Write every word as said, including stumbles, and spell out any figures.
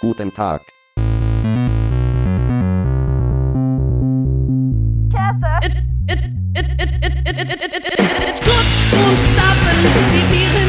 Guten Tag. It, it, it, it, it, it, it, it, it, it's good to stop and be